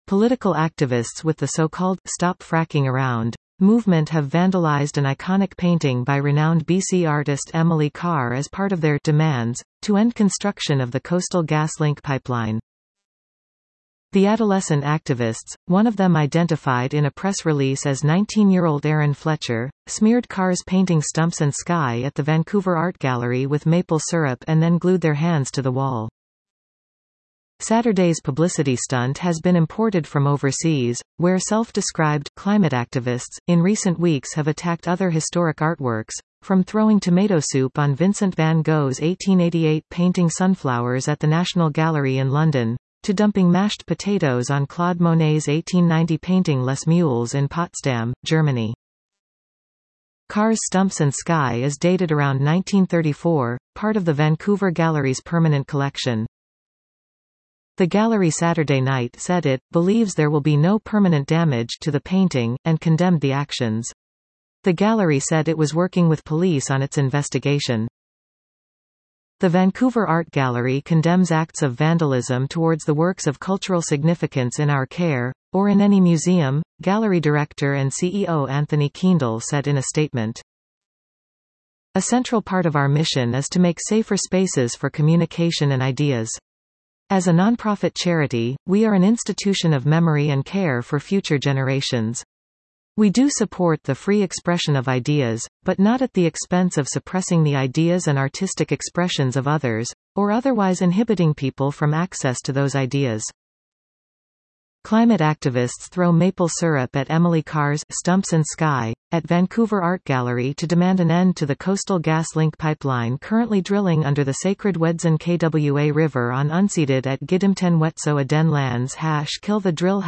Political activists with the so-called "Stop Fracking Around" movement have vandalized an iconic painting by renowned BC artist Emily Carr as part of their demands to end construction of the Coastal GasLink pipeline. The adolescent activists, one of them identified in a press release as 19-year-old Aaron Fletcher, smeared Carr's painting Stumps and Sky at the Vancouver Art Gallery with maple syrup and then glued their hands to the wall. Saturday's publicity stunt has been imported from overseas, where self-described climate activists in recent weeks have attacked other historic artworks, from throwing tomato soup on Vincent van Gogh's 1888 painting Sunflowers at the National Gallery in London, to dumping mashed potatoes on Claude Monet's 1890 painting Les Mules in Potsdam, Germany. Carr's Stumps and Sky is dated around 1934, part of the Vancouver Gallery's permanent collection. The gallery Saturday night said it believes there will be no permanent damage to the painting, and condemned the actions. The gallery said it was working with police on its investigation. The Vancouver Art Gallery condemns acts of vandalism towards the works of cultural significance in our care, or in any museum, gallery director and CEO Anthony Kendall said in a statement. A central part of our mission is to make safer spaces for communication and ideas. As a nonprofit charity, we are an institution of memory and care for future generations. We do support the free expression of ideas, but not at the expense of suppressing the ideas and artistic expressions of others, or otherwise inhibiting people from access to those ideas. Climate activists throw maple syrup at Emily Carr's Stumps and Sky at Vancouver Art Gallery to demand an end to the Coastal GasLink pipeline currently drilling under the sacred Wedzin Kwa River on unceded at Gidimten Wet'suwet'en Den lands. #Kill the drill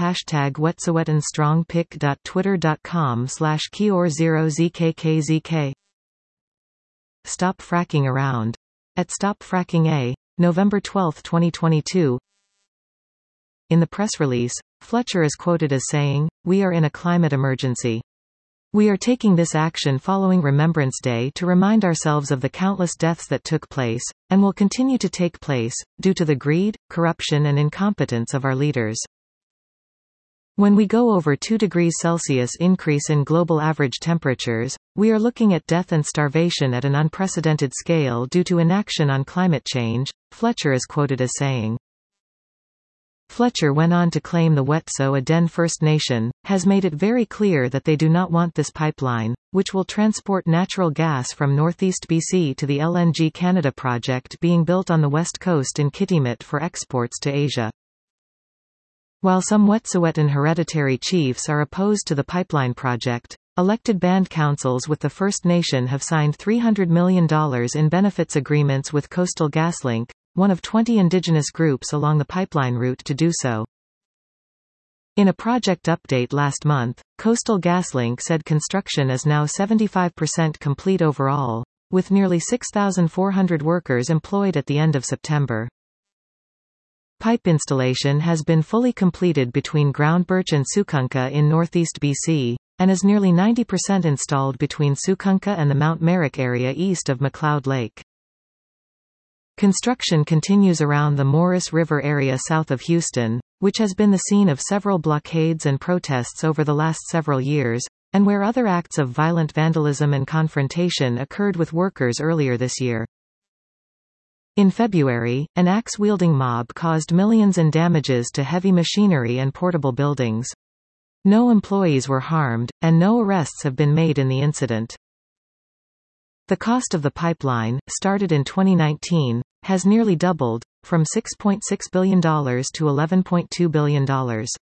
#KillTheDrill #Twitter.com/Kior0ZKKZK. Stop Fracking Around. At Stop Fracking A, November 12, 2022. In the press release, Fletcher is quoted as saying, "We are in a climate emergency. We are taking this action following Remembrance Day to remind ourselves of the countless deaths that took place, and will continue to take place, due to the greed, corruption and incompetence of our leaders. When we go over 2 degrees Celsius increase in global average temperatures, we are looking at death and starvation at an unprecedented scale due to inaction on climate change," Fletcher is quoted as saying. Fletcher went on to claim the Wet'suwet'en Den First Nation has made it very clear that they do not want this pipeline, which will transport natural gas from northeast BC to the LNG Canada project being built on the west coast in Kitimat for exports to Asia. While some Wet'suwet'en hereditary chiefs are opposed to the pipeline project, elected band councils with the First Nation have signed $300 million in benefits agreements with Coastal GasLink, one of 20 indigenous groups along the pipeline route to do so. In a project update last month, Coastal GasLink said construction is now 75% complete overall, with nearly 6,400 workers employed at the end of September. Pipe installation has been fully completed between Groundbirch and Sukunka in northeast BC, and is nearly 90% installed between Sukunka and the Mount Merrick area east of McLeod Lake. Construction continues around the Morris River area south of Houston, which has been the scene of several blockades and protests over the last several years, and where other acts of violent vandalism and confrontation occurred with workers earlier this year. In February, an axe-wielding mob caused millions in damages to heavy machinery and portable buildings. No employees were harmed, and no arrests have been made in the incident. The cost of the pipeline, started in 2019, has nearly doubled, from $6.6 billion to $11.2 billion.